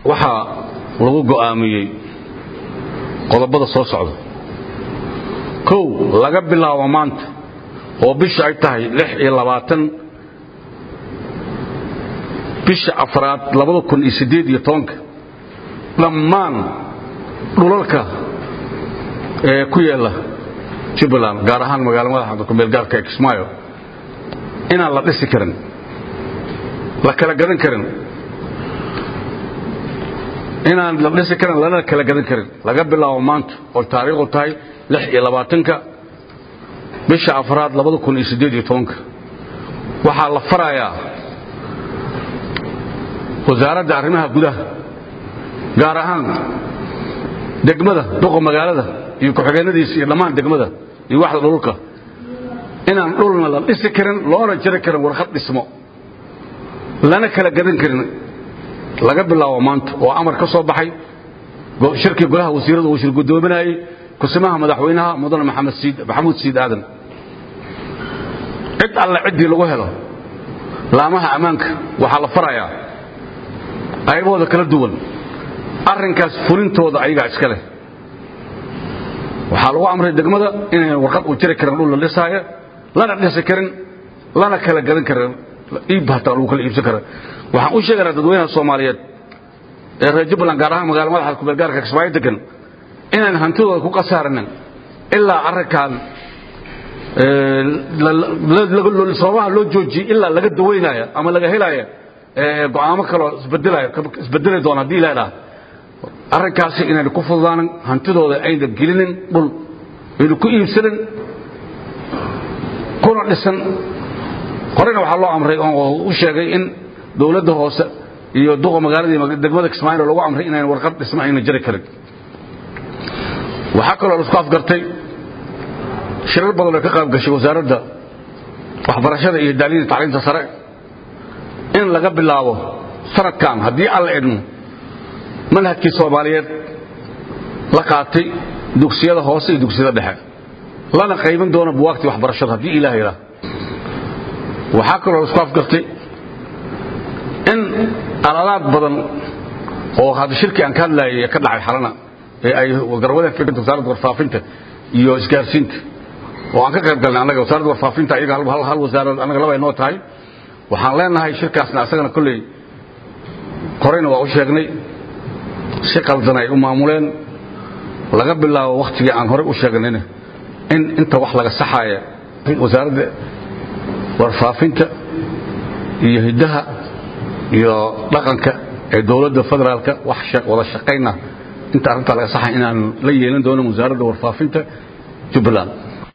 waxa lagu go'aamiyay qodobada soo socda kow laga bilaabo maanta oo bisha ay tahay 26 bisha afraad 2018 dhammaan dhulalka ku yaala Jubbaland gaar ahaan magaalada madaxda ku meel gaarka Kismaayo inaan la dhisi karin la kala gadan karin inaan la dhisi karin lana kala gadan karin laga bilaabo maanta oo taariikhdu tahay 26 bisha afraad 2018 waxa la farayaa wasaaradda arrimaha gudaha gaar ahaan degmada duqa magaalada iyo ku-xigeenadiisa iyo dhammaan degmada iyo waxda dhulka inaan dhulna la dhisi karin loona jari karin warqad dhismo lana kala gadan karin laga bilaabo maanta oo amar ka soo baxay shirkii golaha wasiirada uu shir gudoominayay kusimaha madaxweynaha mudane maxamuud siid aadan cid alla cidii lagu helo laamaha amaanka waxa la farayaa aybooda kala duwan arrinkaas fulintooda ayaga iska leh waxa lagu amray degmada inay warqad u jiri karin dhul la dhisaayo lana dhisi karin lana kala gadan karin iibta lagu kala iibsan karin waxaan u sheegayaa dadweynaha Soomaaliyeed ee reer Jubbaland gaar ahaan magaalada madaxda ku meel gaarka Kismaayo degan inaan hantidooda ku qasaarin ilaa arrinkan sababaha loo joojiyay ilaa laga daweynayo ama laga helayo go'aamo kale isbeddelay doona hadii la ilaa arrinkaasi inay ku fududaan hantidooda ayna gelinin dhul inuu ku iibsanin kuna dhisan qorina waxa loo amray oo u sheegay in dawladda hoose iyo duqa magaalada degmada Kismaayo lagu amray inay warqad dhismo ayna jiri karin waxa kale oo isku afgartay shirar badan oo ka qayb gashay wasaaradda waxbarashada iyo tacliinta sare in laga bilaabo sanadkan hadii alla idmo manhajkii Soomaaliyeed la qaatay dugsiyada hoose iyo dugsiyada dhexe lana qaybin doono buugaagtii waxbarashada hadii Ilaahay yiraahdo waxa kale oo isku afgartay in alaab badan oo hada shirki aan ka hadlayay ka dhacay xalana ee ay garwada ka wasaaradda warfaafinta iyo isgaarsiinta oo aan ka qayb galnay anaga wasaaradda warfaafinta iyaga hal wasaarad anaga laba inoo tahay waxaan leenahay shirkaasna asagana kulay qorayna waa u sheegnay si qaldan ay u maamuleen laga bilaabo waqtigii aan hore u sheegnayna in inta wax laga saxaaya wasaaradda warfaafinta iyo hidaha iyo dhaqanka ee dawladda federaalka wax wada shaqeyna inta arrinta laga saxay inaan la yeelan doono wasaaradda warfaafinta Jubbaland